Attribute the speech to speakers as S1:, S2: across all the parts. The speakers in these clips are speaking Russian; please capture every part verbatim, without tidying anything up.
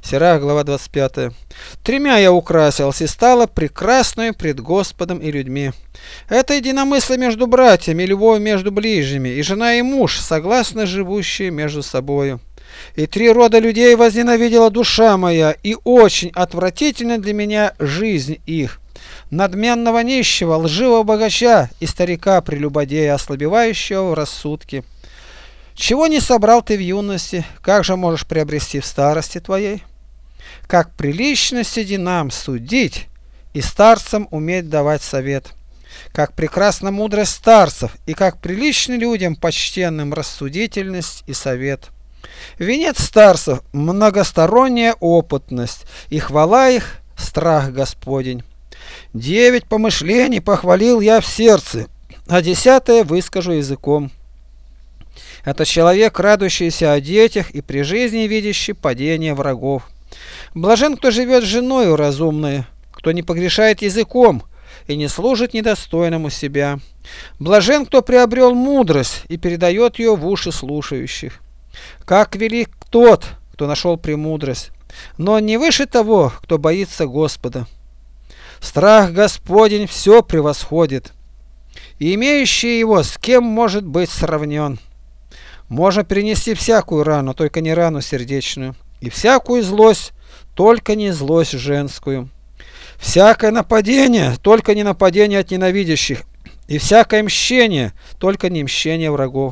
S1: Сирах, глава двадцать пятая. Тремя я украсилась и стала прекрасной пред Господом и людьми. Это единомыслие между братьями, любовь между ближними, и жена и муж, согласно живущие между собою. И три рода людей возненавидела душа моя, и очень отвратительна для меня жизнь их. Надменного нищего, лживого богача и старика прелюбодея, ослабевающего в рассудке. Чего не собрал ты в юности, как же можешь приобрести в старости твоей? Как прилично сиди нам судить и старцам уметь давать совет. Как прекрасна мудрость старцев, и как прилично людям почтенным рассудительность и совет. Венец старцев – многосторонняя опытность, и хвала их – страх Господень. Девять помышлений похвалил я в сердце, а десятое выскажу языком. Это человек, радующийся о детях и при жизни видящий падение врагов. Блажен, кто живет с женою разумной, кто не погрешает языком и не служит недостойному себя. Блажен, кто приобрел мудрость и передает ее в уши слушающих. Как велик тот, кто нашел премудрость, но не выше того, кто боится Господа. Страх Господень все превосходит, и имеющий его с кем может быть сравнен. Можно перенести всякую рану, только не рану сердечную, и всякую злость, только не злость женскую. Всякое нападение, только не нападение от ненавидящих, и всякое мщение, только не мщение врагов.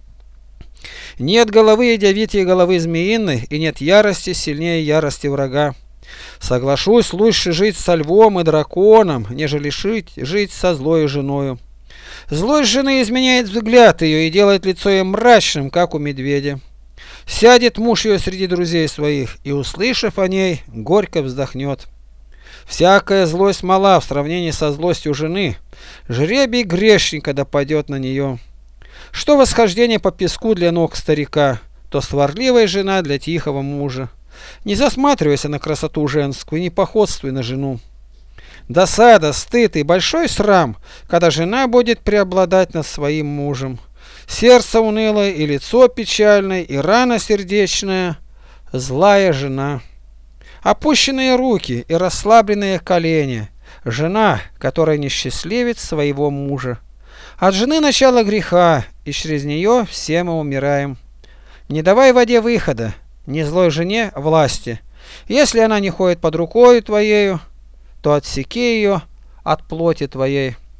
S1: Нет головы ядовитее головы змеиной, и нет ярости сильнее ярости врага. Соглашусь лучше жить со львом и драконом, нежели жить, жить со злой женою. Злость жены изменяет взгляд ее и делает лицо ее мрачным, как у медведя. Сядет муж ее среди друзей своих, и, услышав о ней, горько вздохнет. Всякая злость мала в сравнении со злостью жены. Жребий грешника допадет на нее. Что восхождение по песку для ног старика, то сварливая жена для тихого мужа. Не засматривайся на красоту женскую и не походствуй на жену. Досада, стыд и большой срам, когда жена будет преобладать над своим мужем. Сердце унылое и лицо печальное, и рана сердечная, злая жена. Опущенные руки и расслабленные колени, жена, которая не счастливит своего мужа. От жены начало греха, и через нее все мы умираем. Не давай воде выхода, не злой жене власти. Если она не ходит под рукою твоею, то отсеки ее от плоти твоей.